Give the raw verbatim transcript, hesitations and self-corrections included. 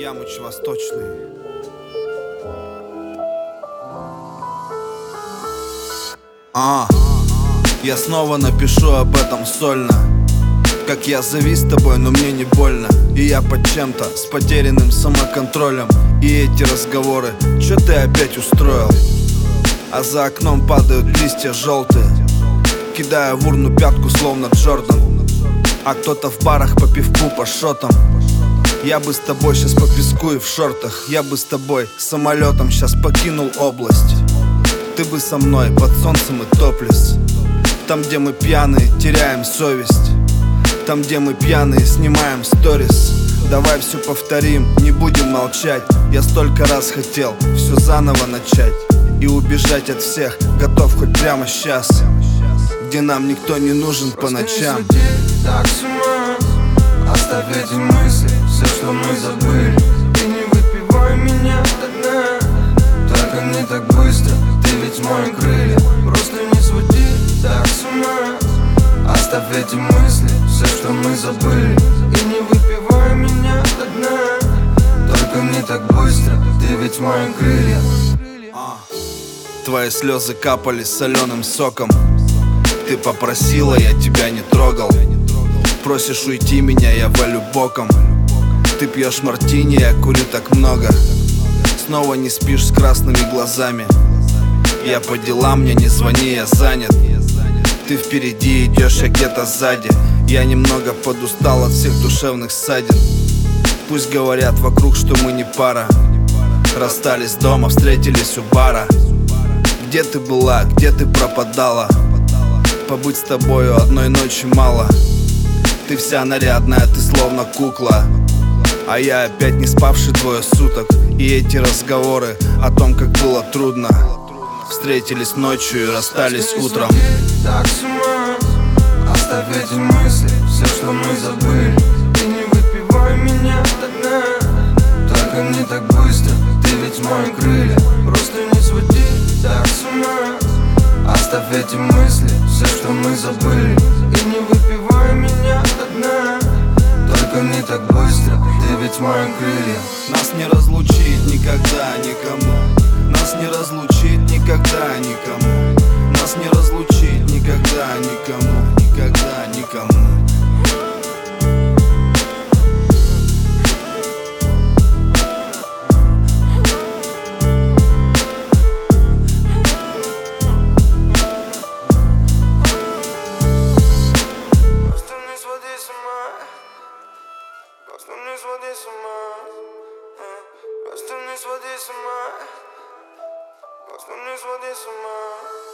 Ямыч Восточный. А, я снова напишу об этом сольно. Как я завис тобой, но мне не больно. И я под чем-то, с потерянным самоконтролем. И эти разговоры, чё ты опять устроил? А за окном падают листья желтые, кидая в урну пятку, словно Джордан. А кто-то в барах по пивку, по шотам. Я бы с тобой сейчас по песку и в шортах. Я бы с тобой самолетом сейчас покинул область. Ты бы со мной под солнцем и топлес. Там, где мы пьяные, теряем совесть. Там, где мы пьяные, снимаем сторис. Давай все повторим, не будем молчать. Я столько раз хотел все заново начать и убежать от всех, готов хоть прямо сейчас, где нам никто не нужен по ночам. Просто не суди так с ума, оставь эти мысли, все, что мы забыли. Ты не выпивай меня до дна, только не так быстро, ты ведь мои крылья. Просто не суди так с ума, оставь эти мысли, все, что мы забыли. И не выпивай меня до дна, только не так быстро, ты ведь мои крылья. Твои слезы капали соленым соком. Ты попросила, я тебя не трогал. Просишь уйти меня, я валю боком. Ты пьешь мартини, я курю так много. Снова не спишь с красными глазами. Я по делам, мне не звони, я занят. Ты впереди идешь, я где-то сзади. Я немного подустал от всех душевных ссадин. Пусть говорят вокруг, что мы не пара. Расстались дома, встретились у бара. Где ты была, где ты пропадала? Побыть с тобою одной ночи мало. Ты вся нарядная, ты словно кукла. А я опять не спавший двое суток. И эти разговоры о том, как было трудно. Встретились ночью и расстались утром. Так с ума, оставь эти мысли, все, что мы забыли. Ты не выпивай меня до дна, только не так быстро, ты ведь мои крылья. Просто не своди так с ума, оставь эти мысли, все, что мы забыли. И не выпивай меня до дна, только не так быстро, ты ведь мои крылья. Нас не разлучит никогда никому. Нас не разлучит никогда никому. Нас не разлучит никогда никому. Никогда никому. Просто не своди с ума, просто не своди с ума, просто не своди с ума, просто не своди с ума.